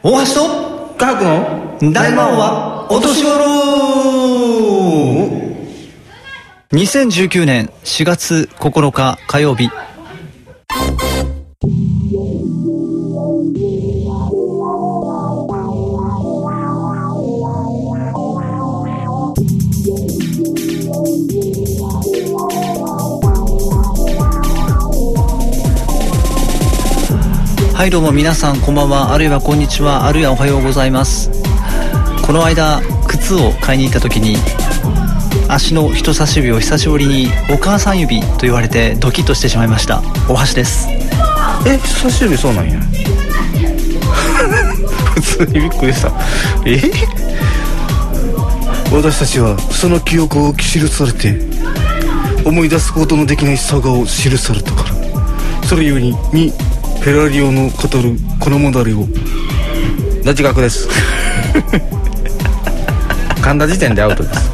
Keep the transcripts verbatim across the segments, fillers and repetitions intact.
大橋と科学の大魔王はお年頃。にせんじゅうきゅうねんしがつここのか火曜日。はい、どうも皆さんこんばんは、あるいはこんにちは、あるいはおはようございます。この間靴を買いに行った時に足の人差し指を久しぶりにお母さん指と言われてドキッとしてしまいました。大橋です。 え、人差し指そうなんや普通にびっくりした。え私たちはその記憶を記されて思い出すことのできない差がを記されたから、それゆえににフェラリオの語るこのモダレをラジ学です噛んだ時点でアウトです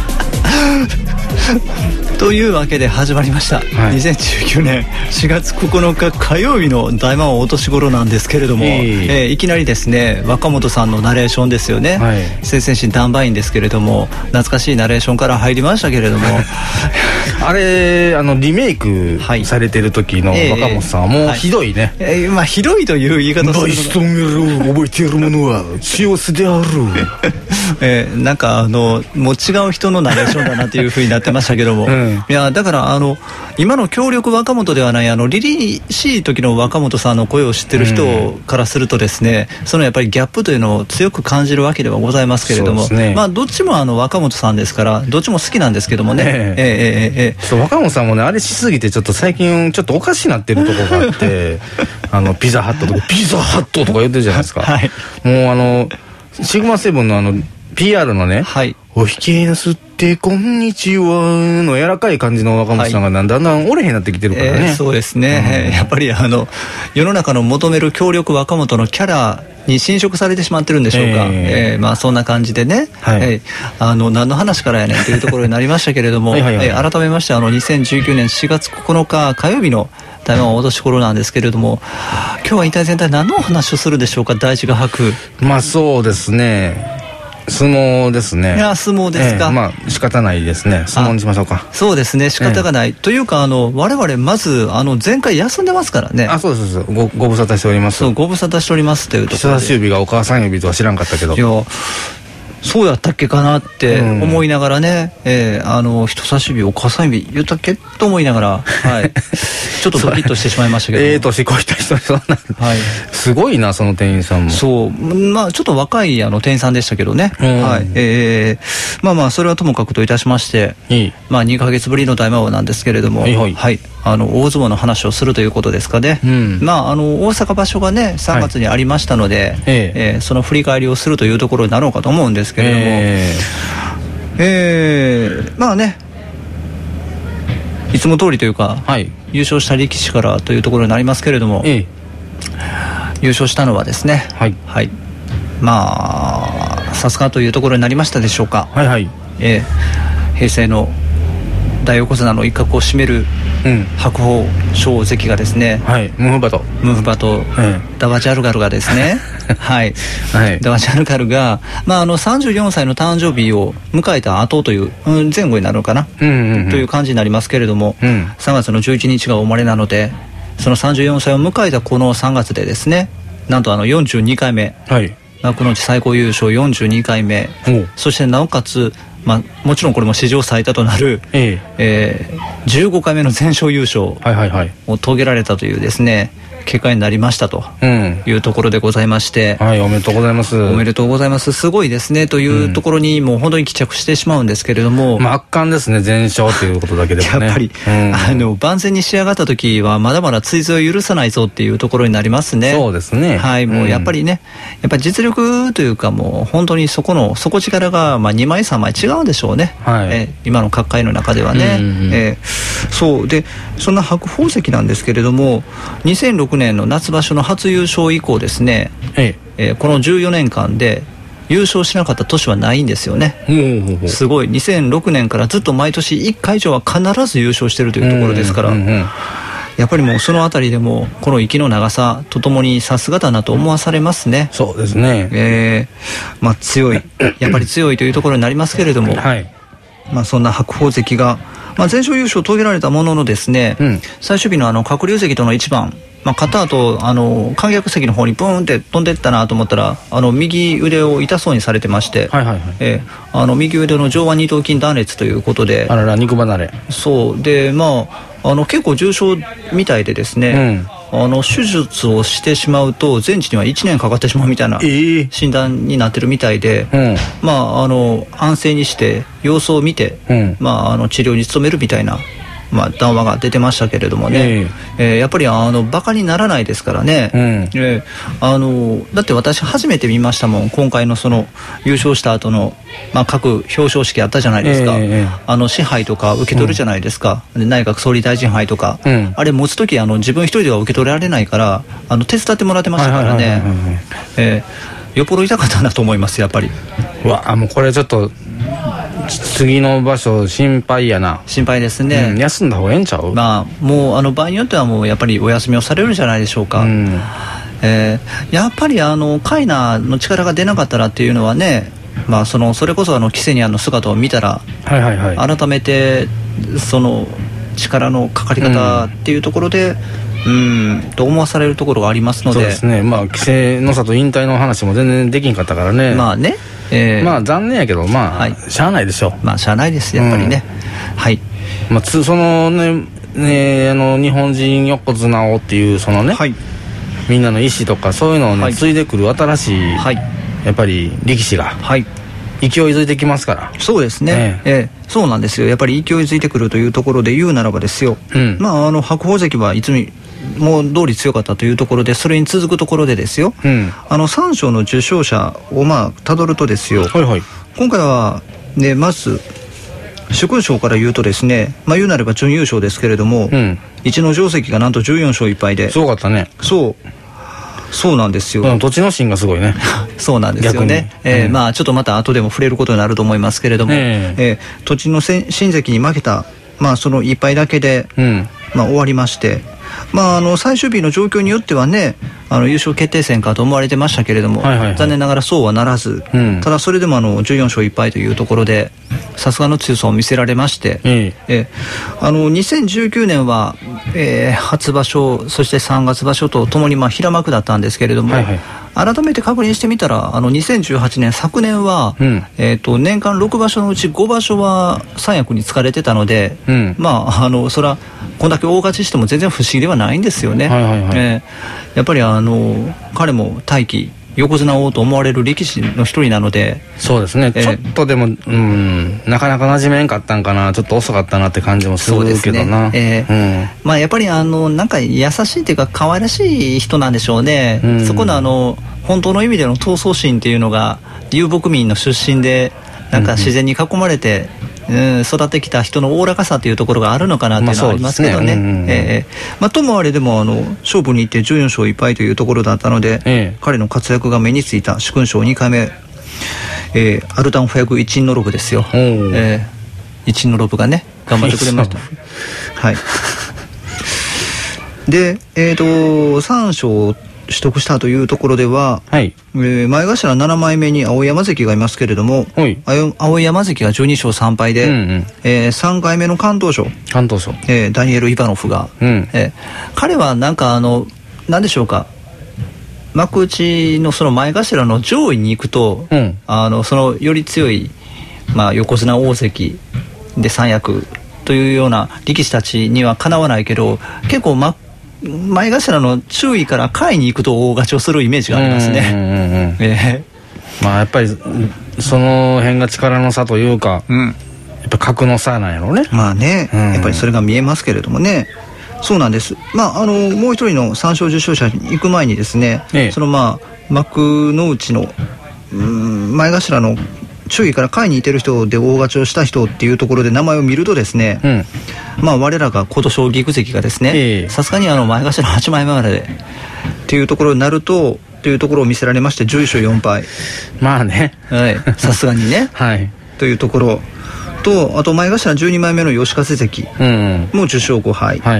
というわけで始まりました、はい、にせんじゅうきゅうねんしがつここのか火曜日の大魔王お年頃なんですけれども、えーえー、いきなりですね若本さんのナレーションですよね、はい、先々週ダンバインですけれども懐かしいナレーションから入りましたけれどもあれあのリメイクされてる時の若本さんはもうひどいね、 えーえーまあ、ひどいという言い方するのが大ストンを覚えているものは幸せであるえー、なんかあのもう違う人のナレーションだなというふうになってましたけども、うん、いやだからあの今の強力若本ではないあの凛々しい時の若本さんの声を知ってる人からするとですね、うん、そのやっぱりギャップというのを強く感じるわけではございますけれども、ね、まあどっちもあの若本さんですからどっちも好きなんですけどもね、えーえーえーえー、 そう若本さんもねあれしすぎてちょっと最近ちょっとおかしになってるところがあってあのピザハットとかピザハットとか言ってるじゃないですか、はい、もうあのシグマセブンのあの ピーアール のね、はい、お引きなすってこんにちはの柔らかい感じの若本さんがだんだん折れへんなってきてるからね、 えー、そうですね、うん、やっぱりあの世の中の求める強力若本のキャラに侵食されてしまってるんでしょうか、えーえーまあ、そんな感じでね、はいえー、あの何の話からやねんというところになりましたけれどもはいはい、はいえー、改めましてあのにせんじゅうきゅうねんしがつここのか火曜日の大魔王お年頃なんですけれども今日は一体全体何のお話をするでしょうか。大事が吐くまあそうですね相撲ですね。 いや相撲ですか、 えー、まあ仕方ないですね。相撲にしましょうか。 そうですね仕方がない、えー、というかあの我々まずあの前回休んでますからね。 あそうですそうです ご, ご無沙汰しております。 そうご無沙汰しておりますというところで人差し指がお母さん指とは知らんかったけどいやそうやったっけかなって思いながらね、うんえー、あの人差し指お母さん指言ったっけと思いながら、はい、ちょっとドキッとしてしまいましたけどええ年越した人そんな、はい、すごいなその店員さんも。 そうまあちょっと若いあの店員さんでしたけどね、うんはいえー、まあまあそれはともかくといたしましていい、まあ、にかげつぶりの大魔王なんですけれども、はいはいはい、あの大相撲の話をするということですかね、うんまあ、あの大阪場所がねさんがつにありましたので、はいえーえー、その振り返りをするというところになろうかと思うんですけれども、えーえー、まあねいつも通りというか、はい、優勝した力士からというところになりますけれども、えー、優勝したのはですね、はいはい、まあさすがというところになりましたでしょうか、はいはいえー、平成の大横綱の一角を占める白鵬翔関がですね、 はい、ムーフバトムーフバト、はい、ダバジャルガルがですねはい、はい、ダバジャルガルが、まあ、あのさんじゅうよんさいの誕生日を迎えた後という、うん、前後になるのかな、うんうんうん、という感じになりますけれども、うん、さんがつのじゅういちにちがお生まれなのでそのさんじゅうよんさいを迎えたこのさんがつでですねなんとあのよんじゅうにかいめ、はい、幕内最高優勝よんじゅうにかいめそしてなおかつまあ、もちろんこれも史上最多となる、えええー、じゅうごかいめの全勝優勝を遂げられたというですね結果になりましたというところでございまして、 うんはい、おめでとうございます。 おめでとうございます。すごいですねというところにもう本当に帰着してしまうんですけれども、 うんまあ、圧巻ですね全勝ということだけでもねやっぱり、うん、あの万全に仕上がった時はまだまだ追随を許さないぞっていうところになりますね。 そうですね、 はい、もうやっぱりね、うん、やっぱり実力というかもう本当にそこの底力がまあにまいさんまい違うんでしょうね、はいえ今の各界の中ではね、うんうんえー、そうでそんな白鵬関なんですけれどもにせんろくねんの夏場所の初優勝以降ですね、えええー、このじゅうよねんかんで優勝しなかった年はないんですよね、うんうんうん、すごいにせんろくねんからずっと毎年いっかい以上は必ず優勝してるというところですから、うんうんうん、 やっぱりもうそのあたりでもこの息の長さとともにさすがだなと思わされますね。 そうですね、 えーまあ、強いやっぱり強いというところになりますけれども、はい、まあ、そんな白鵬関が、まあ、全勝優勝を遂げられたもののですね、うん、最終日のあの鶴竜関との一番、まあ、勝った後あの観客席の方にブーンって飛んでったなと思ったらあの右腕を痛そうにされてまして、はいはいはい、えー、あの右腕の上腕二頭筋断裂ということで、 あらら肉離れ、 そうで、まああの結構重症みたいでですね、うん、あの手術をしてしまうと全治にはいちねんかかってしまうみたいな診断になってるみたいで、えーうん、まああの安静にして様子を見て、うん、まああの治療に努めるみたいな、まあ、談話が出てましたけれどもね、えーえー、やっぱりあのバカにならないですからね、うん、えー、あのだって私初めて見ましたもん、今回のその優勝した後の、まあ、各表彰式あったじゃないですか、えー、あの支配とか受け取るじゃないですか、うん、で内閣総理大臣杯とか、うん、あれ持つ時あの自分一人では受け取られないからあの手伝ってもらってましたからね、よっぽど痛かったなと思いますやっぱり。 うわもうこれちょっと次の場所心配やな。 心配ですね、 うん、休んだ方がええんちゃう。 まあもうあの場合によってはもうやっぱりお休みをされるんじゃないでしょうか、うん、えー、やっぱりあのカイナの力が出なかったらっていうのはね、まあ、そのそれこそあのキセニアンの姿を見たら、はいはいはい、改めてその力のかかり方っていうところで、うん、うんと思わされるところがありますので。 そうですね、まあ稀勢の里引退の話も全然できんかったからね。 まあね、えー、 まあ残念やけどまあ、はい、しゃあないでしょ。 まあしゃあないですやっぱりね、うん、はい、 まあ、つそのねねあの日本人横綱をっていうそのね、はい、みんなの意思とかそういうのをね、はい、継いでくる新しい、はい、やっぱり力士が、はい、勢いづいてきますから。 そうですね、えーえー、そうなんですよ。やっぱり勢いづいてくるというところで言うならばですよ、うん、まああの白鵬関はいつも通り強かったというところで、それに続くところでですよ、うん、あのさん賞の受賞者をまあたどるとですよ、はいはい、今回はねまず殊勲賞から言うとですね、まあ言うなれば準優勝ですけれども、うん、一の定石がなんとじゅうよん勝いっ敗で、 すごかったね。 そうそうなんですよ。 土地の芯がすごいね。 そうなんですよね、えーうん、まあちょっとまた後でも触れることになると思いますけれども、えーえー、土地の新関に負けた、まあそのいっ敗だけで、うん、まあ終わりまして、まあ、あの最終日の状況によってはね、あの優勝決定戦かと思われてましたけれども、はいはいはい、残念ながらそうはならず、うん、ただそれでもあのじゅうよん勝いっ敗というところでさすがの強さを見せられまして、うん、えあのにせんじゅうきゅうねんは、えー、初場所そしてさんがつ場所とともにまあ平幕だったんですけれども、はいはい、改めて確認してみたらあのにせんじゅうはちねん昨年は、うん、えー、と年間ろく場所のうちご場所は三役に疲れてたので、うん、まああのそれはこんだけ大勝ちしても全然不思議ではないんですよね、はいはいはい、えー、やっぱりあの彼も大器横綱王と思われる力士の一人なので。 そうですね、えー、ちょっとでも、うん、なかなか馴染めんかったんかな、ちょっと遅かったなって感じもするけどな。そうですね、えーうん、まあ、やっぱりあのなんか優しいというか可愛らしい人なんでしょうね、うん、そこのあの本当の意味での闘争心っていうのが遊牧民の出身でなんか自然に囲まれて、うんうん、育ってきた人のおおらかさというところがあるのかなっていうのはありますけどね、まあ、ね、うんうん、えーまあ、ともあれでもあの勝負に行ってじゅうよん勝いっ敗というところだったので、えー、彼の活躍が目についた殊勲賞にかいめ、えー、アルタンフ役一のロブですよ、えー、一のロブがね頑張ってくれましたはいで、えーとさん勝取得したというところでは、はい、えー、前頭ななまいめに青山関がいますけれども、はい、青山関がじゅうに勝さん敗で、うんうん、えー、さんかいめの関東賞、関東賞、 えー、ダニエル・イバノフが、うん、えー、彼はなんかあの何でしょうか、幕内のその前頭の上位に行くと、うん、あのそのより強い、まあ、横綱大関で三役というような力士たちにはかなわないけど、結構幕前頭の注意から下位に行くと大勝ちをするイメージがありますね、うんうんうん、えー、まあやっぱりその辺が力の差というか、うん、やっぱ格の差なんやろうね。 まあね、うん、やっぱりそれが見えますけれどもね。そうなんです。まああのもう一人の三勝受賞者に行く前にですね、ええ、そのまあ幕の内のうん前頭の注意から下位にいてる人で大勝ちをした人っていうところで名前を見るとですね、うん、まあ我らが琴奨菊関がですね、さすがにあの前頭はちまいめまでっていうところになるとというところを見せられましてじゅういち勝よん敗、 まあね、 さすがにね、はい、というところと、あと前頭じゅうにまいめの吉風関もじゅっ勝ご敗、はいはい、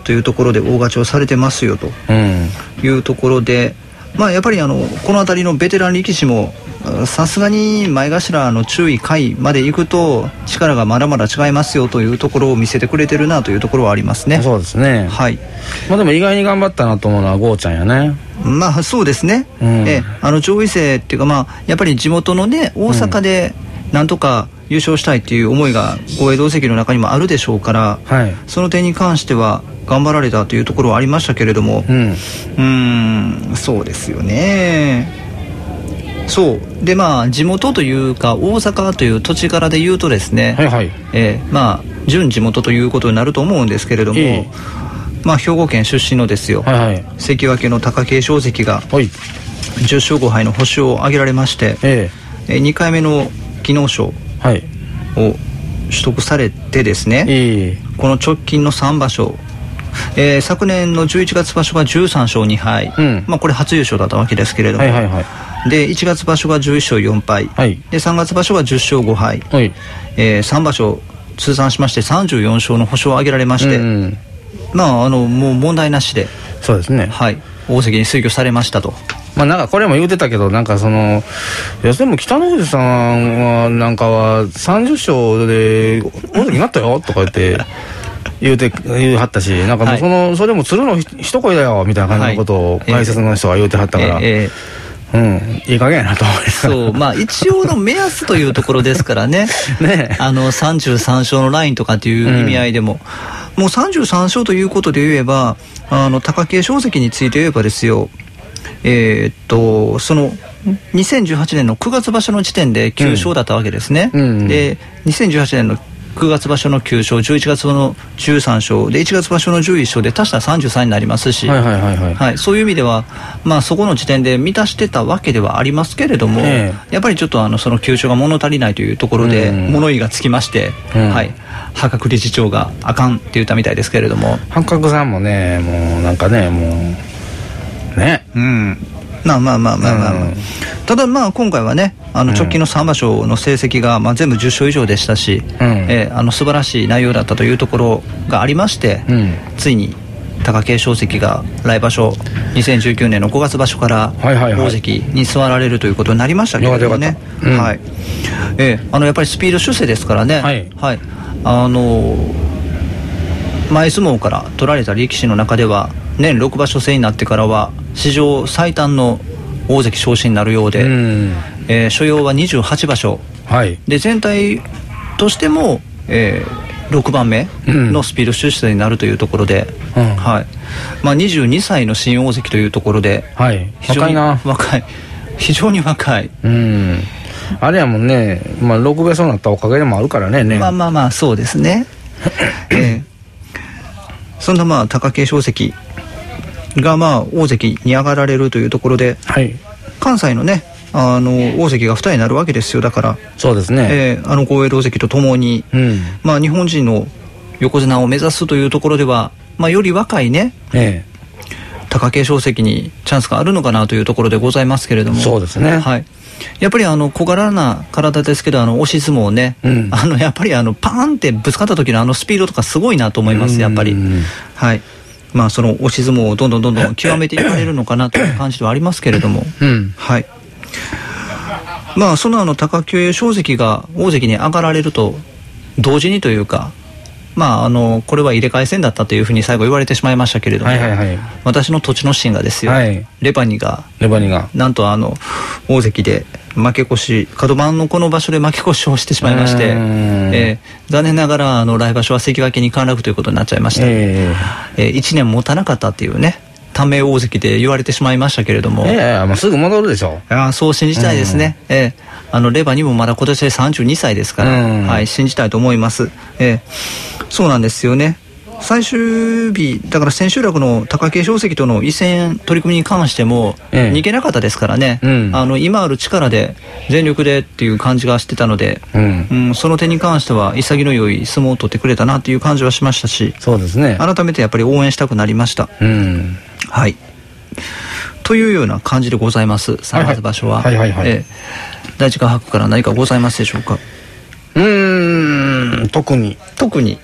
というところで大勝ちをされてますよというところで、うん、まあやっぱりあのこの辺りのベテラン力士もさすがに前頭の注意下位まで行くと力がまだまだ違いますよというところを見せてくれてるなというところはありますね。 そうですね、 はい。 まあ、でも意外に頑張ったなと思うのはゴーちゃんやね。 まあそうですね、うん、えあの上位生っていうか、まあやっぱり地元のね大阪でなんとか優勝したいっていう思いが大江戸関の中にもあるでしょうから、はい、その点に関しては頑張られたというところはありましたけれども、うん、うーんそうですよね。そうで、まあ地元というか大阪という土地柄で言うとですね、はいはい、えー、まあ準地元ということになると思うんですけれども、えー、まあ兵庫県出身のですよ、はいはい、関脇の貴景勝関がじゅっしょうごはいの星を挙げられまして、えー、にかいめの技能賞を取得されてですね、えー、この直近のさんばしょ、えー、昨年のじゅういちがつ場所がじゅうさんしょうにはい、うん、まあこれ初優勝だったわけですけれども、はいはいはい、でいちがつ場所がじゅういっしょうよんぱい、はい、でさんがつ場所がじゅっしょうごはい、はい、えー、さんばしょ通算しましてさんじゅうよんしょうの星を挙げられまして、うん、まああのもう問題なしで、 そうですね、 はい、大関に推挙されましたと。 まあなんかこれも言うてたけど、なんかそのいやでも北の富士さんはなんかはさんじゅっしょうで大関になったよとか言って言うて言うはったし、なんかもうその、はい、それも鶴の一声だよみたいな感じのことを解説の人が言うてはったから、はい、えーえーうん、いい加減やなと思います。 そう、まあ一応の目安というところですからね。ね、あのさんじゅうさんしょうのラインとかっていう意味合いでも、うん、もうさんじゅうさんしょうということで言えば、あの貴景勝関について言えばですよ、えー、っとそのにせんじゅうはちねんのくがつ場所の時点できゅうしょうだったわけですね。うんうんうん、でにせんじゅうはちねんのくがつ場所のきゅうしょう、じゅういちがつのじゅうさんしょうでいちがつ場所のじゅういっしょうで足したらさんじゅうさんになりますし、はいはいはいはいはい、そういう意味では、まあ、そこの時点で満たしてたわけではありますけれども、えー、やっぱりちょっとあのそのきゅうしょうが物足りないというところで物言いがつきまして、うんはい、八角理事長があかんって言ったみたいですけれども、 八角さんもねもうなんかねもうねうんまあまあまあまあまあ、まあうん、ただまあ今回はねあの直近のさんばしょの成績がまあ全部じゅっしょう以上でしたし、うんえー、あの素晴らしい内容だったというところがありまして、うん、ついに貴景勝関が来場所にせんじゅうきゅうねんのごがつ場所から大関に座られるということになりましたけれどもね、うんはいえー、あのやっぱりスピード出世ですからね、はいはい、あの前相撲から取られた力士の中では年ろくばしょ制になってからは史上最短の大関昇進になるようで、うんえー、所要はにじゅうはちばしょ、はい、で全体としても、えー、ろくばんめのスピード出世になるというところで、うんはいまあ、にじゅうにさいの新大関というところで、はい、非常に若いな若い非常に若い、うんあれやもんね、まあ、ろくばしょになったおかげでもあるからね、ねまあまあまあそうですね、えー、そんなまあ貴景勝関がまあ大関に上がられるというところで、はい、関西のねあの大関がふたりになるわけですよ。だからそうですね、 えー、あの豪栄道関とともに、うんまあ、日本人の横綱を目指すというところでは、まあ、より若いね、えー、貴景勝関にチャンスがあるのかなというところでございますけれども、 そうですね、 はい、やっぱりあの小柄な体ですけどあの押し相撲ね、うん、あのやっぱりあのパーンってぶつかった時のあのスピードとかすごいなと思いますやっぱり、はいまあ、その押し相撲をどんどんどんどん極めていかれるのかなという感じではありますけれども、うんはいまあ、そのあの貴景勝関が大関に上がられると同時にというか、まあ、あのこれは入れ替え戦だったというふうに最後言われてしまいましたけれども、はいはいはい、私の土地の心がですよ、はい、レバニがレバニがなんとあの大関で負け越し角番のこの場所で負け越しをしてしまいまして、えー、残念ながらあの来場所は関脇に陥落ということになっちゃいました、えーえー、いちねん持たなかったっていうね短命大関で言われてしまいましたけれども、 えー、もうすぐ戻るでしょ。 あそう信じたいですね、えー、あのレバにもまだ今年でさんじゅうにさいですから、はい、信じたいと思います、えー、そうなんですよね。最終日だから千秋楽の貴景勝関との一戦取り組みに関しても逃げなかったですからね、うん、あの今ある力で全力でっていう感じがしてたので、うんうん、その点に関しては潔の良い相撲を取ってくれたなという感じはしましたし、 そうですね、 改めてやっぱり応援したくなりました、うんはいというような感じでございます。さんがつ場所は第一画伯から何かございますでしょうか。 うーん特に特に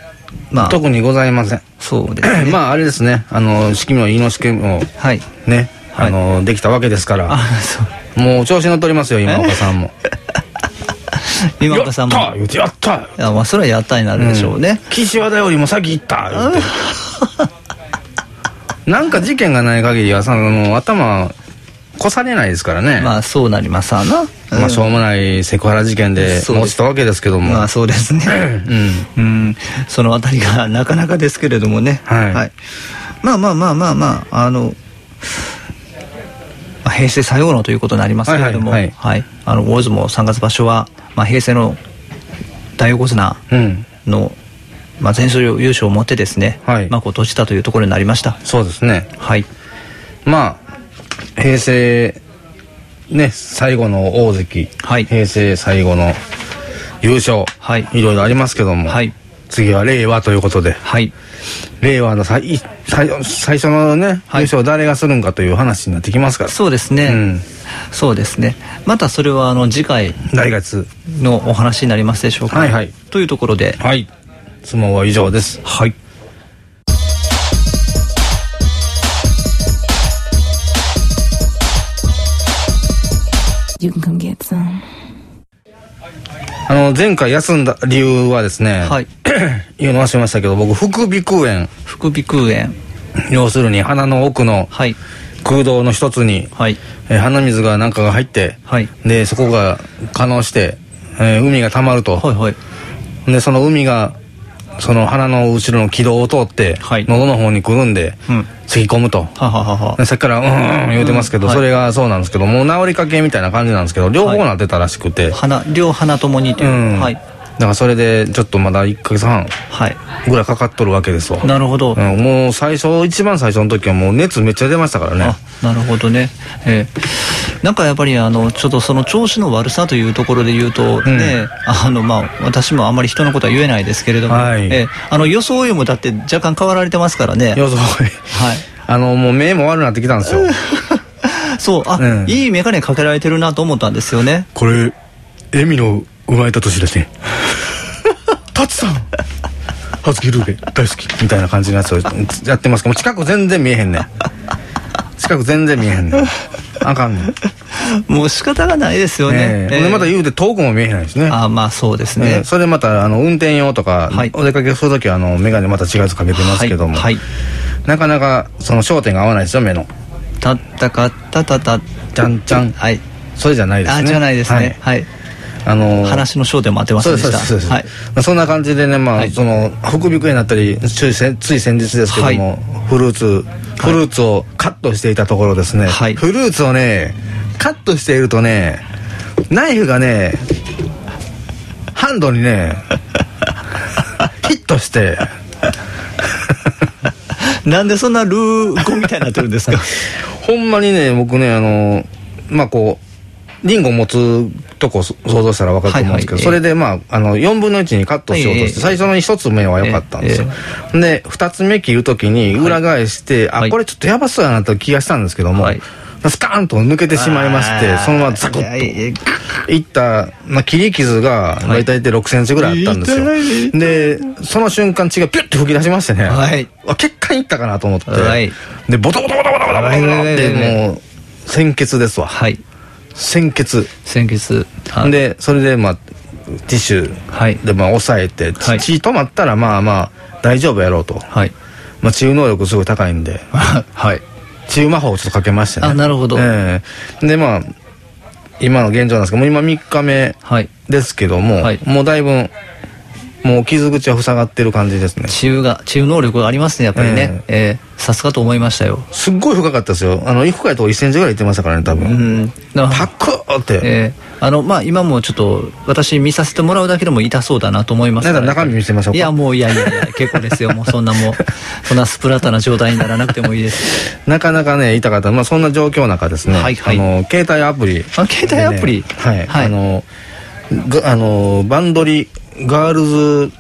まあ、特にございません。 そうですね。 まああれですね、あの式も猪之助もはいね、はい、あのできたわけですから、あ、そう、もう調子乗っておりますよ今岡さんも。 今岡さんもやった言うて、やったいや、まあそれはやったになるでしょうね、うん、 岸和田よりも先行った言うてなんか事件がない限りはその頭越されないですからね。 まあそうなりますわな、 うん、まあしょうもないセクハラ事件で落ちたわけですけども、 まあそうですねうん、うん、そのあたりがなかなかですけれどもね、はい、はい、まあまあまあまあまああの平成最後のということになりますけれども、はい、はいはい、あの大相撲さんがつ場所は、まあ、平成の大横綱の、うん、まあ、全勝優勝をもってですね、はい、幕を閉じたというところになりました。 そうですね、 はい、 まあ平成ね最後の大関、はい、平成最後の優勝、はい、いろいろありますけども、はい、次は令和ということで、はい、令和の最最最初のね、はい、優勝を誰がするんかという話になってきますから。 そうですね、うん、そうですね。またそれはあの次回来月のお話になりますでしょうか。 はいはい、 というところで、 はい、相撲は以上です。 はい。 You can come get some. あの前回休んだ理由はですね、はい、言うの忘れましたけど、僕副鼻腔炎副鼻腔炎要するに鼻の奥の空洞の一つに、はい、えー、鼻水がなんかが入って、はい、でそこが化膿して、えー、海がたまると、はいはい、でその海がその鼻の後ろの気道を通って、はい、喉の方にくるんで、うん、咳き込むと。はははは。さっきからうんうん言うてますけど、うん、それがそうなんですけど、もう治りかけみたいな感じなんですけど、両方なってたらしくて、はい、 鼻両鼻ともにという、うん、はい、 だからそれでちょっとまだいっかげつはんぐらいかかっとるわけですわ。 なるほど、 うん、もう最初一番最初の時はもう熱めっちゃ出ましたからね。あ、 なるほどね、えー、なんかやっぱりあのちょっとその調子の悪さというところで言うとね、うん、あのまあ私もあんまり人のことは言えないですけれども、はい、えー、あの予想よりもだって若干変わられてますからね。 予想はいあのもう目も悪くなってきたんですよそう、あ、うん、いい眼鏡かけられてるなと思ったんですよね。 これエミの生まれた年ですねタツさん葉月ルーベ大好きみたいな感じのやつをやってますけど、近く全然見えへんねん近く全然見えへんねんあかんねんもう仕方がないですよね、えーえー、でまた言うて遠くも見えへんですね。 あ、まあそうですね、 えー、それでまたあの運転用とか、はい、お出かけするときはあの眼鏡また違うやつかけてますけども、はいはい、なかなかその焦点が合わないですよ目の。 たったかったたたじゃんじゃん、はい、それじゃないですね。 あ、じゃないですね、はい、はい、あのー、話の焦点も当てませんでした。そうですそうです、はい、まあ、そんな感じでね、まあ、はい、その副鼻腔炎になったりつい先日ですけども、はい、フルーツフルーツをカットしていたところですね、はい、フルーツをねカットしているとねナイフがねハンドにねヒットしてなんでそんなルー語みたいになってるんですかほんまにね僕ねあのまあこうリンゴ持つとこ想像したら分かると思うんですけど、はいはい、それでまああのよんぶんのいちにカットしようとして、はい、最初のひとつめは良かったんですよ、えー、でふたつめ切るときに裏返して、はい、あこれちょっとやばそうやなと気がしたんですけども、はい、スカーンと抜けてしまいまして、そのままザクッといった、まあ、切り傷が大体でろくセンチぐらいあったんですよ、はい、でその瞬間血がピュッて吹き出しましてね、はい、血管いったかなと思って、はい、でボタボタボタボタボタボタってもう鮮血ですわ、はい、鮮血鮮血でそれでまあティッシュでまあ押さえて、はい、血止まったらまあまあ大丈夫やろうと、はい、まあ、治癒能力すごい高いんではい治癒魔法をちょっとかけましてね。 あ、なるほど、 えー、でまあ今の現状なんですけども今みっかめですけども、はい、もうだいぶもう傷口は塞がってる感じですね。 治癒が治癒能力がありますねやっぱりね、えーえー、さすがと思いましたよ。 すっごい深かったですよ。あの行くかいといっセンチぐらいいってましたからね多分。うん、パックーって、 えー、あのまあ今もちょっと私見させてもらうだけでも痛そうだなと思いますから、 ね、中身見せましょうか。 いやもういやいやいや結構ですよもうそんなもうそんなスプラッタな状態にならなくてもいいですなかなかね痛かった、まあ、そんな状況の中ですね、はいはい、あの携帯アプリ、ね、 あ携帯アプリ、 はい、はい、あのあのバンドリガールズ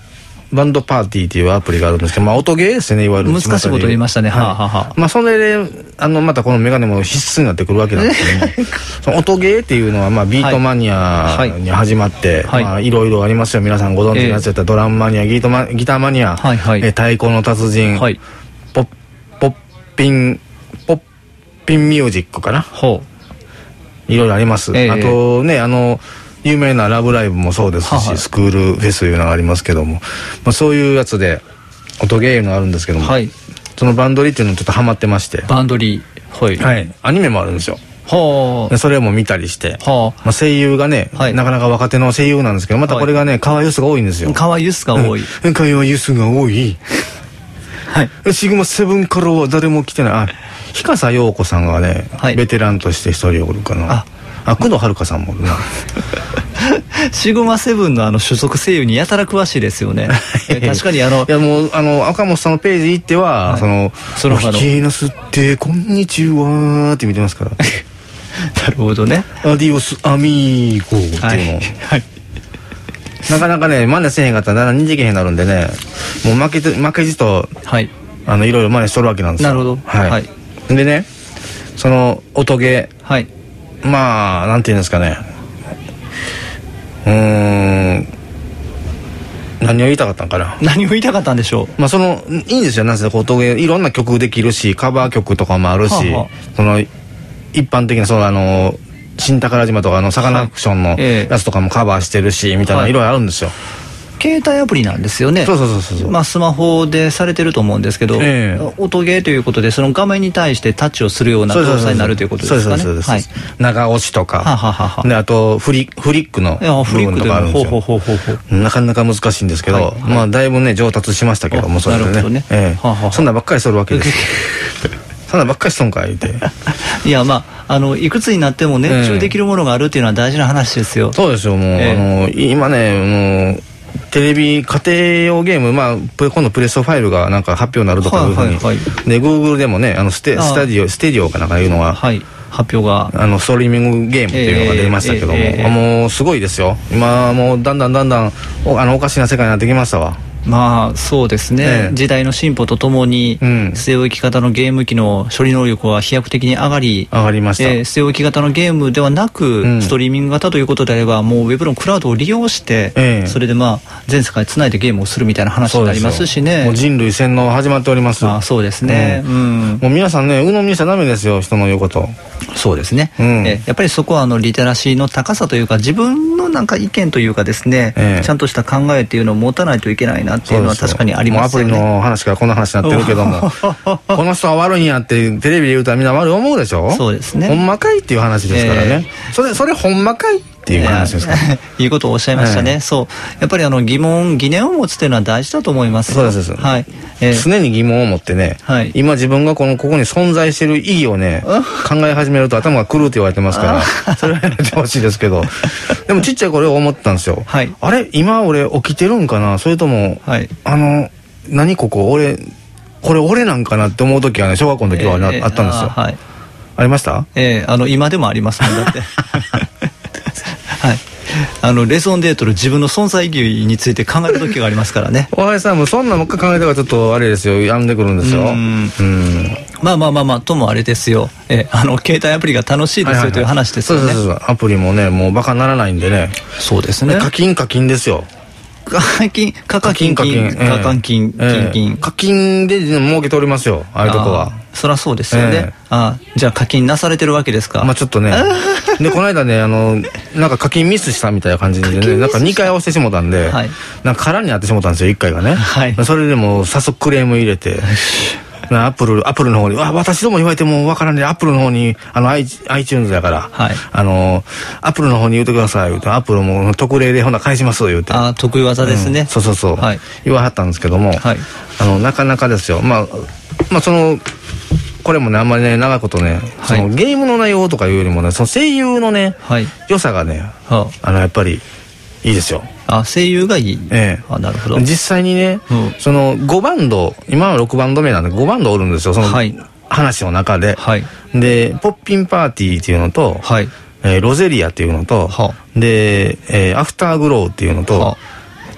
バンドパーティーっていうアプリがあるんですけど、まあ、音ゲーですね、いわゆる。 難しいこと言いましたね。はあ、はあ、 まあ、それで、あの、またこのメガネも必須になってくるわけなんですけども、その音ゲーっていうのは、まあ、ビートマニアに始まって、はい、まあ、いろいろありますよ。皆さんご存知のやつやったら、ドラムマニア、ギートマギターマニア、はいはい、え太鼓の達人、はい、ポッ、ポッピン、ポッピンミュージックかな。ほう。いろいろあります。えー、あとね、あの、有名なラブライブもそうですし、ははスクールフェスいうのがありますけども、まあ、そういうやつで音ゲーいうのがあるんですけども、はい、そのバンドリーっていうのにちょっとハマってまして、 バンドリー、はい、 はい、アニメもあるんですよ。はあ、それも見たりして、はあ、まあ、声優がね、はい、なかなか若手の声優なんですけど、またこれがね、カワユスが多いんですよ。 カワユスが多い、 うん、カワユスが多いはい、シグマセブンからは誰も来てない。あ、日笠陽子さんがね、はい、ベテランとして一人おるかな。ああ、工藤遥さんもおるなシグマセブンのあの所属声優にやたら詳しいですよね確かにあのいやもうあの赤本さんのページ行っては、はい、そのその「ヒーナスってこんにちは」って見てますからなるほどね。 アディオスアミーゴっていうの、はいはい、なかなかね真似せへんかったらだんだん人気へんなるんでね、もう負けて負けじと、はい、あのいろいろ真似しとるわけなんですよ。 なるほど、 はいはい、でね、その音ゲー、はい、まあなんていうんですかね、うーん、何を言いたかったんかな。 何を言いたかったんでしょう。 まあそのいいんですよ。なんせ音ゲーいろんな曲できるし、カバー曲とかもあるし、はあはあ、その一般的なそのあの新宝島とかのサカナクションのやつとかもカバーしてるし、はい、みたいないろいろあるんですよ。 携帯アプリなんですよね。 そうそうそうそう。 まあスマホでされてると思うんですけど、えー、音ゲーということでその画面に対してタッチをするような動作になるということですかね。そうですそうです。長押しとか、ははははであとフリフリックの部分とかあるんですよ。ほうほうほうほうほう。なかなか難しいんですけど、はいはい、まあだいぶね上達しましたけども、それでね。なるほどね。えー、はははそんなばっかりするわけです。そんなばっかりしとんか言うていやまああのいくつになっても熱中できるものがあるっていうのは大事な話ですよ。 そうですよ。もう、えー、あの今ねもうテレビ家庭用ゲーム、まあ、今度プレストファイルがなんか発表になるとかいうふうに、はいはいはい、で Google でもねあのステスタディオステディオかなんかいうのが、はい、発表があのストリーミングゲームっていうのが出ましたけども、えーえーえー、もうすごいですよ。今もうだんだんだんだん お, あのおかしな世界になってきましたわ。 まあそうですね、ええ、時代の進歩とともに、うん、据え置き型のゲーム機の処理能力は飛躍的に上がり上がりました、 えー、据え置き型のゲームではなく、うん、ストリーミング型ということであればもうウェブのクラウドを利用して、ええ、それでまあ全世界つないでゲームをするみたいな話になりますしね。 もう人類洗脳始まっております。 あそうですね、うんうん、 もう皆さんね鵜呑みにしちゃダメですよ人の言うこと。 そうですね、うん、えやっぱりそこはあのリテラシーの高さというか自分のなんか意見というかですね、ええ、ちゃんとした考えっていうのを持たないといけないなっていうのは確かにありますよね。 もうアプリの話からこんな話になってるけどもこの人は悪いんやってテレビで言うたらみんな悪い思うでしょ。 そうですね。 ほんまかいっていう話ですからね、えー、それそれほんまかいっていう話ですか、ね、 いいことをおっしゃいましたね、えー、そうやっぱりあの疑問疑念を持つというのは大事だと思います。 そうです、はい、えー、常に疑問を持ってね、はい、今自分がこのここに存在している意義をね考え始めると頭が狂うって言われてますからそれはやめてほしいですけどでもちっちゃい頃思ってたんですよ、はい、あれ今俺起きてるんかな、それとも、はい、あの何ここ俺これ俺なんかなって思う時はね小学校の時は、えー、あったんですよ。 あ,、はい、ありました、 えー、あの今でもありますもんだってはい、あのレゾンデートの自分の存在意義について考える時がありますからね。 おはよさんもそんなの考えたからちょっとあれですよ、病んでくるんですよ。うんうんまあまあまあまあともあれですよ、えあの携帯アプリが楽しいですよという話ですよね。 そうそうそう、アプリもねもうバカにならないんでね。 そうですね。 課金課金ですよ。 課金課金課金課金金金課金で儲けておりますよ、ああいうとこは。 そりゃそうですよね、えー、あじゃあ課金なされてるわけですか。 まあちょっとねでこの間ねあのなんか課金ミスしたみたいな感じでねなんかにかい押してしもたんで、はい、なんか空になってしもたんですよいっかいがね、はい、それでも早速クレーム入れてアップルアップルの方にわ私ども言われてもわからんでアップルの方にあの iTunes だから、はい、あのアップルの方に言うてください言うてアップルも特例でほな返します言うてあ得意技ですね、 うん、そうそうそう、はい、言わはったんですけども、はい、あのなかなかですよ。まあまあそのこれもねあんまりね長いことね、はい、そのゲームの内容とかいうよりもねその声優のね、はい、良さがね、はあ、あのやっぱりいいですよ。 あ声優がいい、ええ、あなるほど。 実際にね、うん、そのごバンド今はろくバンド目なんでごバンドおるんですよその話の中で、はい、でポッピンパーティーっていうのと、はいえー、ロゼリアっていうのと、はあ、で、えー、アフターグローっていうのと、はあ、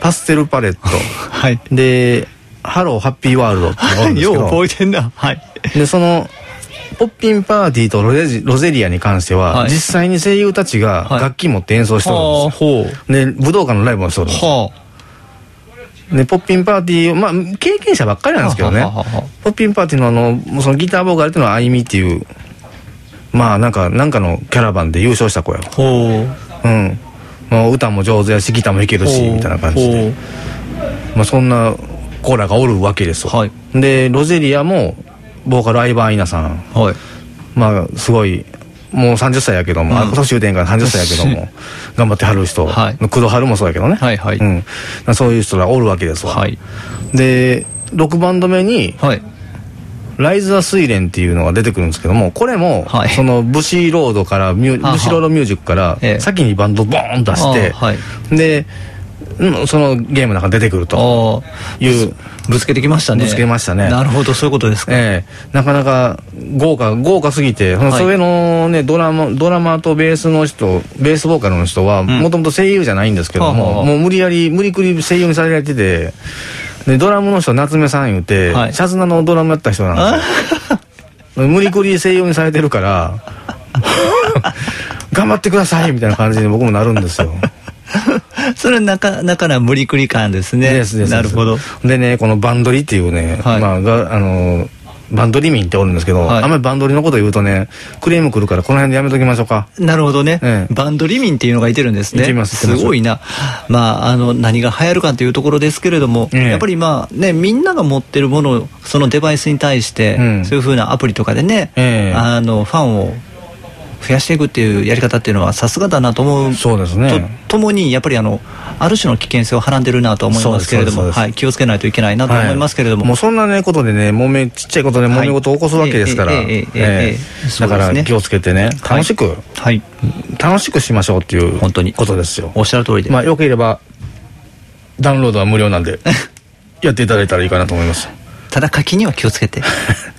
パステルパレット、 はい、 でハローハッピーワールドってのがあるんですけどよう覚えてんな、はい、 でそのポッピンパーティーとロゼ、ロゼリアに関しては、はい、実際に声優たちが楽器持って演奏してるんですよ、はい、で武道館のライブもしてるんですよ、はあ、でポッピンパーティー、まあ経験者ばっかりなんですけどね、はあはあはあ、ポッピンパーティーのあのそのギターボーカルっていうのはあいみっていうまあなんかなんかのキャラバンで優勝した子や、ほう、うん、もう歌も上手やしギターも弾けるしみたいな感じで、まあそんなコーラがおるわけですよ、はい、でロゼリアもボーカル相葉愛菜さん、はい、まあすごいもうさんじゅっさいやけども、うん、年上天からさんじゅっさいやけども頑張ってはる人、はい、工藤春もそうやけどね、はいはい、うん、そういう人がおるわけですわ、はい、でろくバンド目に、はい、ライズ・ア・スイレンっていうのが出てくるんですけども、これも、はい、そのブシロードからミュブシロードミュージックから先にバンドボーン出して、はい、でそのゲームの中に出てくるというぶつけてきましたね。 ぶつけましたね。 なるほど、そういうことですか。 ええ、なかなか豪華豪華すぎて、はい、それのねドラマドラマとベースの人、ベースボーカルの人はもともと声優じゃないんですけども、うん、もう無理やり無理くり声優にされられてて、でドラムの人夏目さん言うて、はい、シャズナのドラムやった人なんですよ。無理くり声優にされてるから頑張ってくださいみたいな感じで僕もなるんですよ。 それは中中から無理くり感ですね。ですです。なるほど。 でね、このバンドリっていうね、はい、まあがあのバンドリ民っておるんですけど、はい、あんまりバンドリのこと言うとねクレーム来るからこの辺でやめときましょうか。 なるほどね、ええ、バンドリ民っていうのがいてるんですね。いてます。すごいな。まああの何が流行るかというところですけれども、ええ、やっぱりまあねみんなが持ってるものそのデバイスに対して、うん、そういう風なアプリとかでね、ええ、あのファンを増やしていくっていうやり方っていうのはさすがだなと思う。 そうですね。 とともにやっぱりあのある種の危険性をはらんでるなと思いますけれども、はい、気をつけないといけないなと思いますけれども、はい、 もうそんなねことでね揉めちっちゃいことで揉め事を起こすわけですから、だから気をつけてね楽しく、はい、楽しくしましょうっていう本当にことですよ。 おっしゃる通りで、 まあよければダウンロードは無料なんでやっていただいたらいいかなと思います。 ただ課金には気をつけて。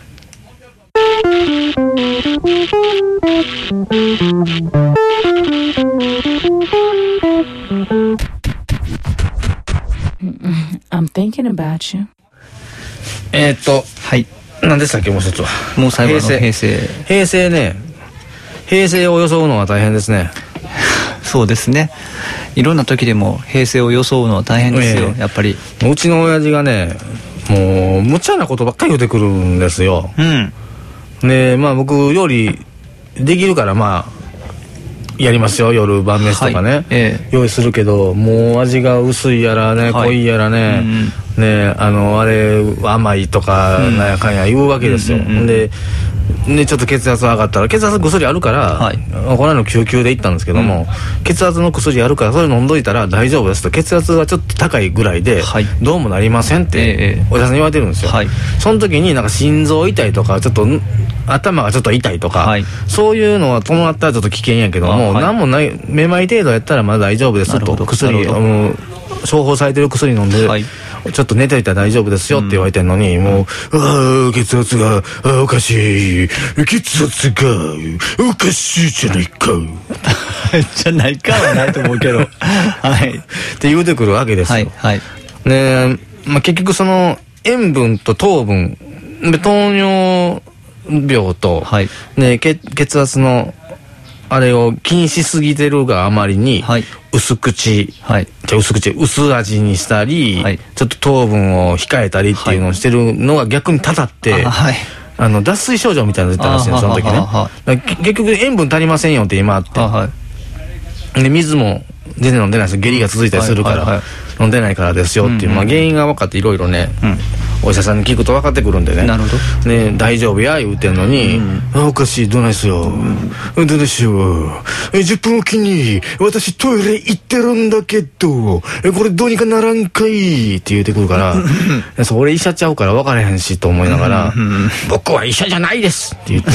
I'm thinking about you. えーっと、はい。何でしたっけもう一つは。 もう最後の平成。 平成ね。平成を装うのは大変ですね。 そうですね。いろんな時でも平成を装うのは大変ですよ、えー、やっぱり。 うちの親父がね、もう無茶なことばっかり言ってくるんですよ。うん。でまあ僕よりできるからまあやりますよ夜晩飯とかね、はいええ、用意するけどもう味が薄いやらね、はい、濃いやらね、うん、ねあのあれ甘いとかなんやかんや言うわけですよ、うんうんうん、でね、ちょっと血圧上がったら血圧薬あるから、はい、この間の救急で行ったんですけども、うん、血圧の薬あるからそれ飲んどいたら大丈夫ですと、血圧がちょっと高いぐらいで、はい、どうもなりませんって、えー、お医者さんに言われてるんですよ、はい、その時になんか心臓痛いとかちょっと頭がちょっと痛いとか、はい、そういうのは伴ったらちょっと危険やけども、はい、何もないめまい程度やったらまだ大丈夫ですと、薬処方されてる薬飲んで、はい、ちょっと寝ていたら大丈夫ですよって言われてるのに、うん、もうああ血圧があおかしい血圧がおかしいじゃないかじゃないかはないと思うけどはいって言うてくるわけですよ、はいはい、ねまあ、結局その塩分と糖分で糖尿病と、はいね、血, 血圧のあれを気にしすぎてるがあまりに、はい、薄口、はい、じゃ薄口薄味にしたり、はい、ちょっと糖分を控えたりっていうのをしてるのが逆にたたって、はい、あの脱水症状みたいなの出たらしいんですよその時ね。結局塩分足りませんよって今あって、はい、で水も全然飲んでないです。下痢が続いたりするから、はいはいはい、飲んでないからですよっていう、うんうん、まあ、原因が分かっていろいろね、うん、お医者さんに聞くと分かってくるんでね。なるほど。ね、大丈夫や言うてんのに、うん、あおかしいどないすよ、うん、どないしようえじゅっぷんおきに私トイレ行ってるんだけどえこれどうにかならんかいって言うてくるからそ俺医者ちゃうから分からへんしと思いながら僕は医者じゃないですって言って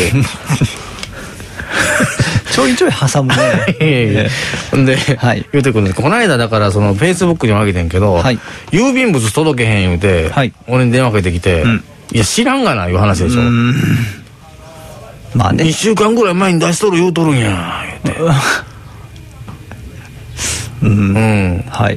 ちょいちょい挟むねで、はい、言うてくるんです。この間だからそのフェイスブックにもあげてんけど、はい、郵便物届けへん言うて、はい、俺に電話かけてきて、うん、いや知らんがないう話でしょ。うんまあね、にしゅうかんぐらい前に出しとる言うとるんや言うてうん、うん、はい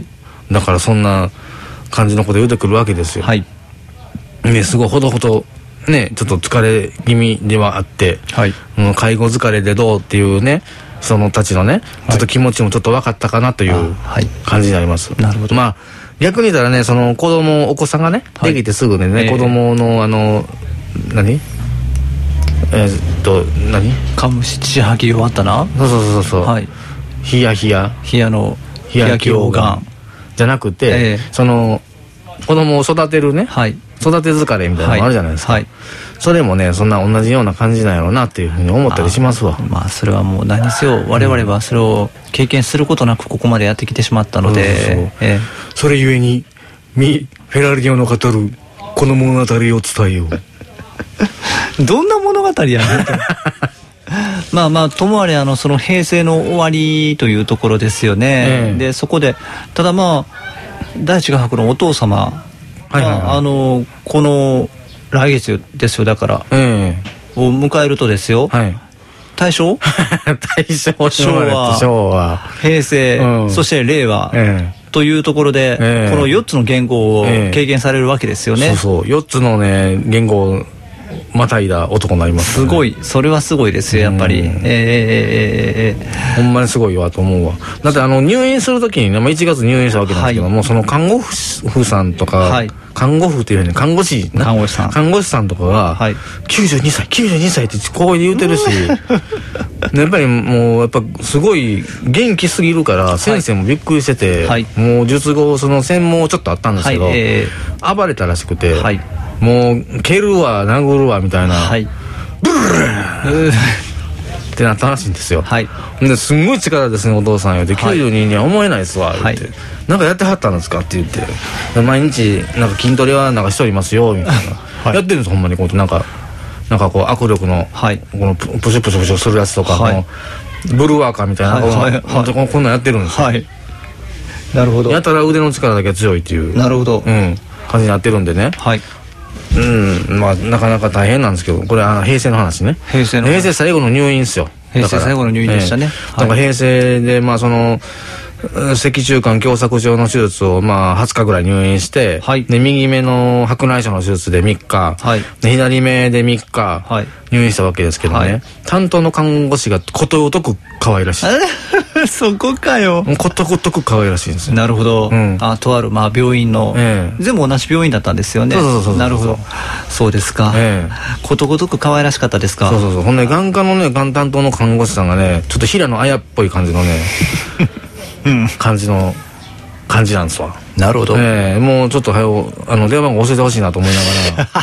だからそんな感じのこと言うてくるわけですよ。 はい。 ね、すごいほどほどねちょっと疲れ気味ではあって、はい、うん、介護疲れでどうっていうねそのたちのねちょっと気持ちもちょっと分かったかなという感じになります。 なるほど。 まあ逆に言ったらねその子供お子さんがね、はい、できてすぐでね、えー、子供のあの何えー、っと何カムシチハギ終わったな。 そうそうそうそう、はい、ヒヤヒヤヒヤのヒヤキオーガンじゃなくて、えー、その子供を育てるね、はい、育て疲れみたいなのもあるじゃないですか、はいはい、それもねそんな同じような感じなんやろうなっていうふうに思ったりしますわ。 あまあそれはもう何せよ我々はそれを経験することなくここまでやってきてしまったので、うん、そうそう、 えー、それゆえにミフェラリオの語るこの物語を伝えようどんな物語やねんまあまあともあれあのその平成の終わりというところですよね、えー、でそこでただまあ大地画伯のお父様、はいはいはい、あのこの来月ですよだから、えー、を迎えるとですよ、はい、大正大正昭和昭和平成、うん、そして令和、えー、というところで、えー、このよっつの元号を経験されるわけですよね、えー、 そうそうよっつのね元号またいだ男になります、 ね、すごいそれはすごいですよやっぱり、えーえーえーえー、ほんまにすごいわと思うわ。だってあの入院するときに、ね、まあ、いちがつ入院したわけなんですけども、はい、その看護婦さんとか、はい、看護婦っていうふうに看護師看護師さん看護師さんとかが、はい、きゅうじゅうにさいきゅうじゅうにさいってここで言うてるしやっぱりもうやっぱすごい元気すぎるから先生もびっくりしてて、はい、もう術後その専門ちょっとあったんですけど、はいえー、暴れたらしくて、はい、もう蹴るわ殴るわみたいな、はい、ブルーってなったらしいんですよ、はい、ですんごい力ですねお父さんよってきゅうじゅうにには思えないっすわって、はい、なんかやってはったんですかって言って毎日なんか筋トレはなんかしておりますよみたいな、はい、やってるんですほんまにこうなんかなんかこう握力の、はい、このプシュプシュプシュするやつとか、はい、ブルーワーカーみたいな、はいはい、こんなんやってるんですよ、はい、 なるほど。 やたら腕の力だけ強いっていうなるほど、 うん、感じになってるんでね、はい、うん、まあなかなか大変なんですけどこれは平成の話ね。 平成の平成最後の入院ですよ。 平成最後の入院でしたね、 えー、だから平成でまあその脊柱管狭窄症の手術をまあはつかぐらい入院して、はい、で右目の白内障の手術でみっか、はい、で左目でみっか、はい、入院したわけですけどね、はい、担当の看護師がことごとく可愛らしいそこかよ。 ことごとく可愛らしいんですよ。 なるほど、うん、あとあるまあ病院の、えー、全部同じ病院だったんですよね。 そうそうそうそう。 なるほどそうですか、えー、ことごとく可愛らしかったですか。 そうそうそう。ほんで眼科のね眼担当の看護師さんがねちょっと平野綾っぽい感じのねうん、感じの感じなんですわ。 なるほど、 えー、もうちょっと早うあの電話番号教えてほしいなと思いなが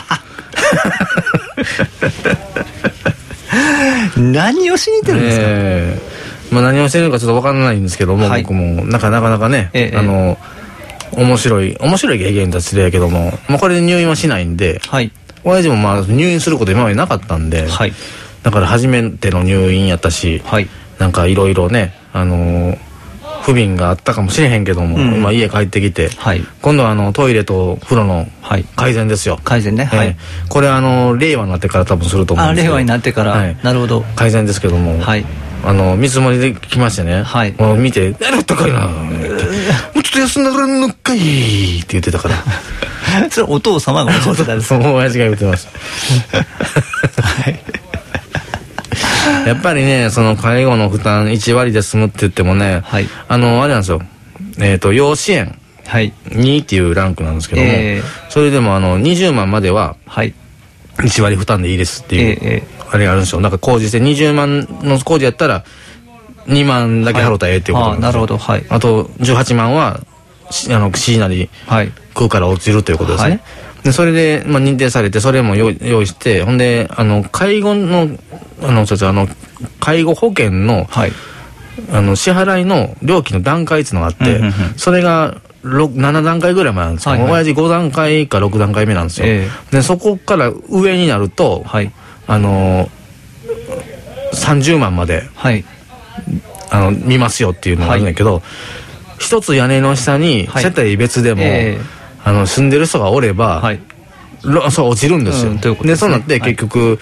ら何をしに行ってるんですか、えーまあ、何をしてるのかちょっと分からないんですけども、はい、僕もなかなかなかね、えー、あの面白い面白い経験たちだけども、まあ、これで入院はしないんで、はい、親父もまあ入院すること今までなかったんで、はい、だから初めての入院やったし、はい、なんかいろいろねあのー不憫があったかもしれへんけども、うん、今家帰ってきて、はい、今度はあのトイレと風呂の改善ですよ、はい、 改善ね、はい、 えー、これあの令和になってから多分すると思うんですけど。 あ令和になってから、はい、なるほど改善ですけども、はい、あの見積もりで来ましてね、はい、もう見て「やるったかいな」もうちょっと休んだらんのかい」って言ってたからそれお父様がおっしゃってたんですか。そう親父が言ってましたはいやっぱりねその介護の負担いちわりで済むって言ってもね、はい、あのあれなんですよ、えーと養子縁にっていうランクなんですけども、えー、それでもあのにじゅうまんまではいちわり負担でいいですっていう、えー、あれがあるんですよ。なんか工事してにじゅうまんの工事やったらにまんだけ払うたらええっていうことなんですよ、はい、あなるほど、はい、あとじゅうはちまんはあの椎名に食うから落ちるということですね、はい、でそれで、まあ、認定されてそれも用意してほんであの介護のあのあの介護保険の、はい、あの支払いの料金の段階っていうのがあって、うんうんうん、それがななだんかいぐらい前なんですけど、はいはい、親父ごだんかいかろくだんかいめなんですよ、えー、でそこから上になると、はい、あのさんじゅうまんまで、はい、あの見ますよっていうのがあるんだけど、はい、一つ屋根の下に世帯別でも、はい、えー、あの住んでる人がおれば、はい、そう落ちるんですよ、うん、ということですね。でそうなって結局、はい、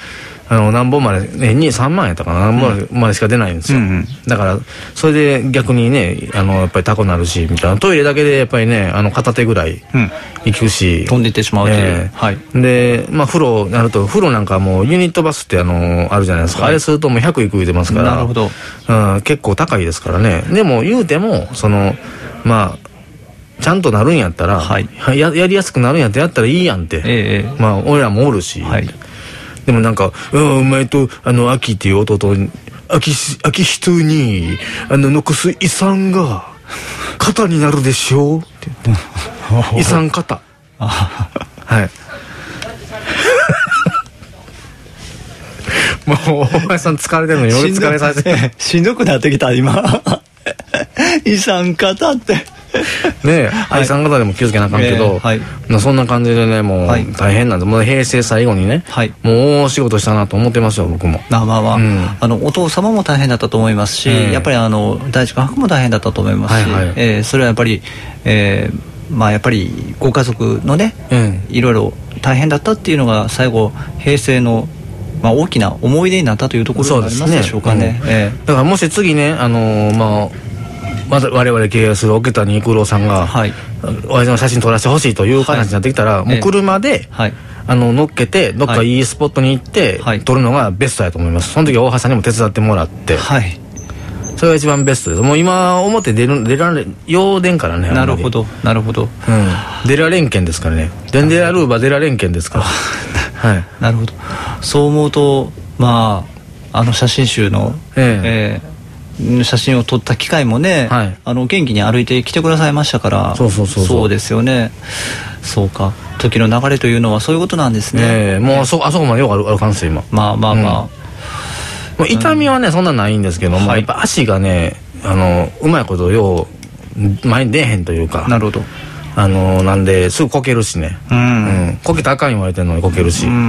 あの何本まで、ね、にさんまんやったかな、何本までしか出ないんですよ、うんうん、だからそれで逆にねあのやっぱり高くなるしみたいな、トイレだけでやっぱりねあの片手ぐらい行くし、 うん、飛んでいってしまうという、えーはい、 でまあ風呂なると風呂なんかもうユニットバスってあのあるじゃないですか、はい、あれするともうひゃくいく言うてますから、 なるほど、 うん、結構高いですからね。でも言うてもそのまあちゃんとなるんやったら、はい、や, やりやすくなるんやったらやったらいいやんって、えー、まあ俺らもおるし、はい、でもなんか「お前とあの秋っていう弟に秋秋人にあの残す遺産が肩になるでしょう」って言って遺産肩はいもうお前さん疲れてるのに俺疲れさせてしんどくなってきた今遺産肩ってねえ、はい、遺産方でも気をつけなあかんけど、えーはい、そんな感じでねもう大変なんで、もう平成最後にね、はい、もう大仕事したなと思ってますよ僕も。 まあまあまあ、うん、あのお父様も大変だったと思いますし、えー、やっぱりあの第一関白も大変だったと思いますし、はいはい、えー、それはやっぱり、えー、まあやっぱりご家族のね、うん、いろいろ大変だったっていうのが最後平成のまあ、大きな思い出になったというところがありますでしょうかね。 うんえー、だからもし次ね、あのー、まあまず我々経営する桶谷育郎さんが、はい、親父の写真撮らせてほしいという話になってきたら、はい、もう車で、はい、あの乗っけてどっかいいスポットに行って、はい、撮るのがベストだと思います。その時は大橋さんにも手伝ってもらって、はい、それが一番ベストです。もう今表出る出られようでんからね。 なるほどなるほど、うん、 デラ連検ですからね。デンデラルーバデラ連検ですからはい、 なるほど。そう思うとまああの写真集の、えええー、写真を撮った機会もね、はい、あの元気に歩いてきてくださいましたから。 そうそうそうそう、 そうですよね。そうか、時の流れというのはそういうことなんですね。 えー、もうあ そ, あそこまでよくある感じ今。 まあまあまあ、 うん、痛みはねそんなないんですけども、はい、やっぱ足がねあのうまいことよう前に出えへんというか。 なるほど。 あのなんですぐこけるしね、うんうん、こけたらあかん言われてるのにこけるし、うんうん、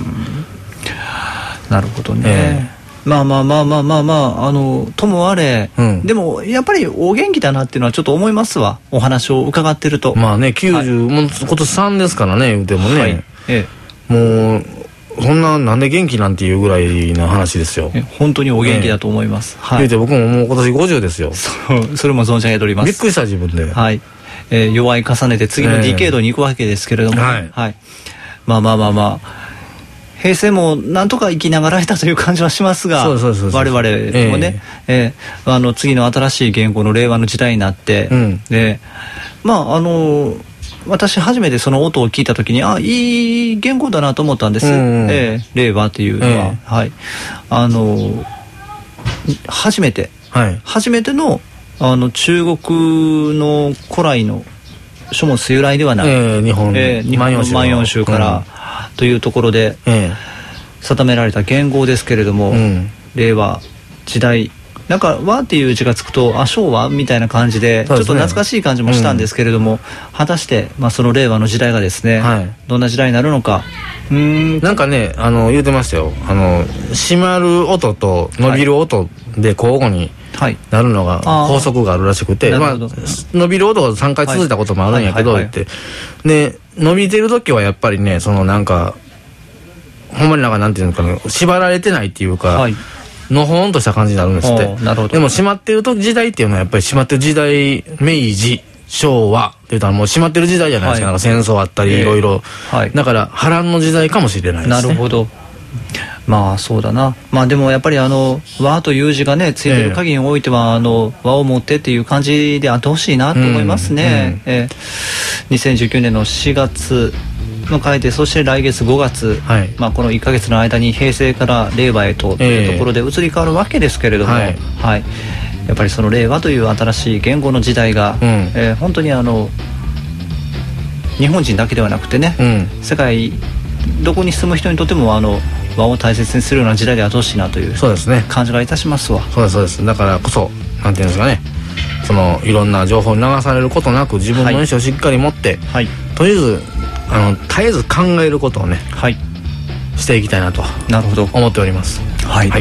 なるほどね、えー、まあまあまあまあまあまああのともあれ、うん、でもやっぱりお元気だなっていうのはちょっと思いますわ、お話を伺ってると。 まあねきゅうじゅう、はい、もう今年さんですからね言うてもね、はいえー、もうそんななんで元気なんていうぐらいな話ですよ。 本当にお元気だと思います、 ねはい、言うて僕ももう今年ごじゅうですよ。 そ, それも存じ上げております。 びっくりした自分で。 はいえー、弱い重ねて次のディケードに行くわけですけれども、えーはいはい、まあまあまあまあ平成もなんとか生きながらえたという感じはしますが、我々もね、えーえー、あの次の新しい言語の令和の時代になって、うん、でまああの私初めてその音を聞いた時にあいい言語だなと思ったんです、うんうんえー、令和っていうのは、えー、はいあの初めて、はい、初めてのあの中国の古来の書物由来ではない、 えー、日本の、 えー、万葉集から、うん、というところで、えー、定められた元号ですけれども、うん、令和時代なんか和っていう字がつくとあ昭和みたいな感じで、ね、ちょっと懐かしい感じもしたんですけれども、うん、果たして、まあ、その令和の時代がですね、はい、どんな時代になるのか。 うーんなんかねあの言うてましたよ。あの閉まる音と伸びる音で交互に、はい、なるのが法則があるらしくて、まあ、伸びる音がさんかい続いたこともあるんやけどってで伸びてる時はやっぱりねそのなんかほんまになんかなんていうのかな縛られてないっていうか、はい、のほんとした感じになるんですって。なるほど。でも閉まってる時代っていうのはやっぱり閉まってる時代明治昭和って言ったらもう閉まってる時代じゃないですか、はい、なんか戦争あったりいろいろだから波乱の時代かもしれないですね。 なるほど。まあそうだな。まあでもやっぱりあの和という字がねついてる限りにおいては、えー、あの和を持ってっていう感じであってほしいなと思いますね、うんうんえー、にせんじゅうきゅうねんのしがつの回でそして来月ごがつ、はいまあ、このいっかげつの間に平成から令和へとというところで移り変わるわけですけれども、はいはい、やっぱりその令和という新しい言語の時代が、うんえー、本当にあの日本人だけではなくてね、うん、世界どこに住む人にとってもあの和を大切にするような時代であってほしいなという感じがいたしますわ。 そうですそうです。だからこそなんていうんですかねそのいろんな情報に流されることなく自分の意思をしっかり持って、はい、とりあえずあの絶えず考えることをね、はい、していきたいなとなるほど思っております。はい、はい、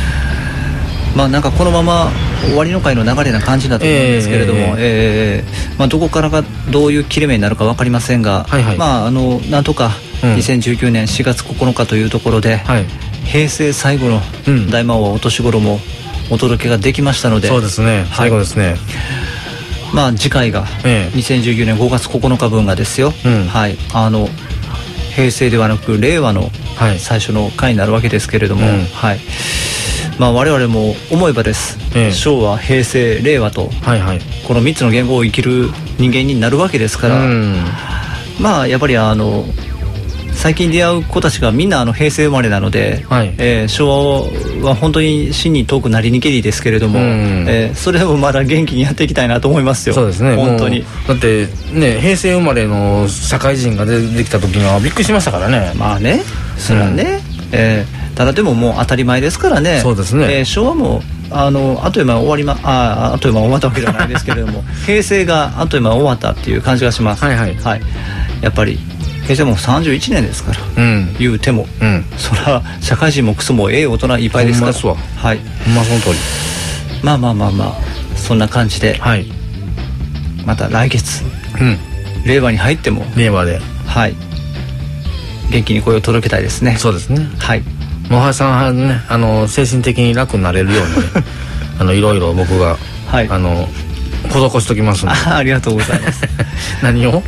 まあなんかこのまま終わりの会の流れな感じだと思うんですけれども、えーえーまあ、どこからがどういう切れ目になるか分かりませんが、はいはい、まあ、あのなんとかにせんじゅうきゅうねんしがつここのかというところで、はい、平成最後の大魔王お年頃もお届けができましたので、 そうですね、最後ですね、はい、 まあ、次回がにせんじゅうきゅうねんごがつここのか分がですよ、うん、はい、あの平成ではなく令和の最初の回になるわけですけれども、うん、はい、まあ、我々も思えばです、ええ、昭和平成令和と、はいはい、このみっつの言語を生きる人間になるわけですから、うん、まあやっぱりあの最近出会う子たちがみんなあの平成生まれなので、はい、えー、昭和は本当に真に遠くなりにけりですけれども、うん、えー、それでもまだ元気にやっていきたいなと思いますよ。 そうですね、 本当に。 だってね、平成生まれの社会人が出てきた時にはびっくりしましたからね。 まあね、それはね、うん、えー、ただでももう当たり前ですからね。 そうですね、 えー、昭和もあのあっという間終わりまああっという間終わったわけではないですけれども平成があっという間終わったっていう感じがします。はいはい、はい、やっぱり平成もさんじゅういちねんですから、うん、言うても、うん、それは社会人もクソもええ大人いっぱいですから。 ほんまはい、ほんまその通り。 まあまあまあまあそんな感じで、はい、また来月、うん、令和に入っても令和で、 はい、元気に声を届けたいですね。 そうですね、 はい、 もはやさんはね、あの精神的に楽になれるように、ね、あのいろいろ僕が、はい、あの施しときますので。 あ, ありがとうございます何を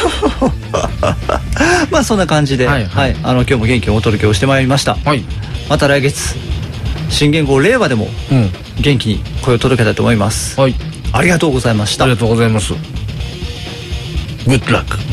まあそんな感じで、はいはいはい、あの今日も元気にお届けをしてまいりました、はい、また来月新元号令和でも元気に声を届けたいと思います、はい、ありがとうございました。 ありがとうございます。グッドラック。